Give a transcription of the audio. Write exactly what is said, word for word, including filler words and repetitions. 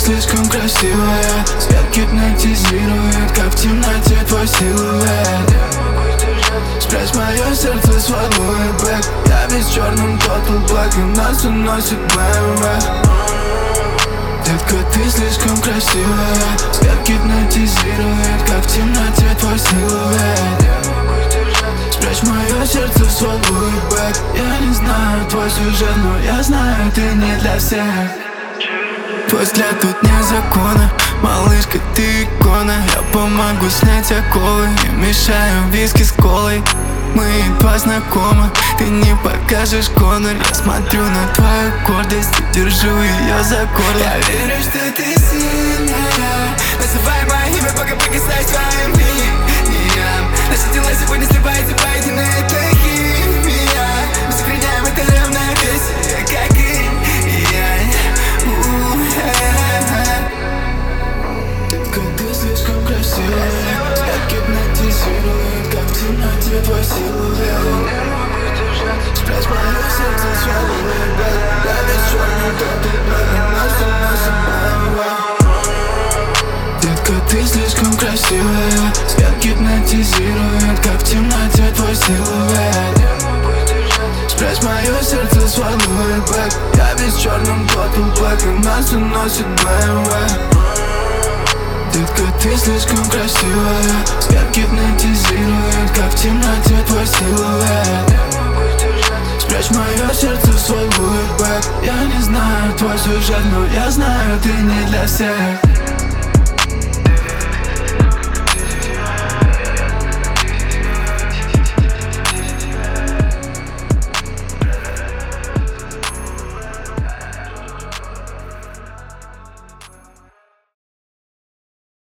слишком красивая. Свет гипнотизирует, как в темноте твой силуэт. Спрячь мое сердце, свой бэк. Я весь в черном Total Black, и нас уносит бэ эм вэ. Детка, ты слишком красивая. Свет гипнотизирует, как в темноте твой силуэт. Спрячь мое сердце в свой бэк. Я не знаю твой сюжет, но я знаю, ты не для всех. Твой взгляд тут не закона, малышка, ты икона. Я помогу снять оковы и мешаю виски с колой. Мы едва знакомы, ты не покажешь контур. Я смотрю на твою гордость и держу ее за горло. Я верю, что ты сильная. Называй мое имя, пока прикасаюсь к твоим линиям. Наши тела сегодня сливаются воедино, это химия. Мы сохраняем это ровное весие, как инь-янь. Детка, ты слишком красивая. Свет гипнотизирует, как в темноте твой силуэт. Спрячь мое сердце в свой бэк. Я весь черный Total Black, и нас уносит бэ эм вэ. Детка, ты слишком красивая. Свет гипнотизирует, как в темноте твой силуэт. Спрячь мое сердце в свой бэк. Я весь в черном Total Black, и нас уносит бэ эм вэ. Детка, ты слишком красивая. Свет гипнотизирует, как в темноте твой силуэт. Спрячь мое сердце в свой бэк. Я не знаю твой сюжет, но я знаю, ты не для всех.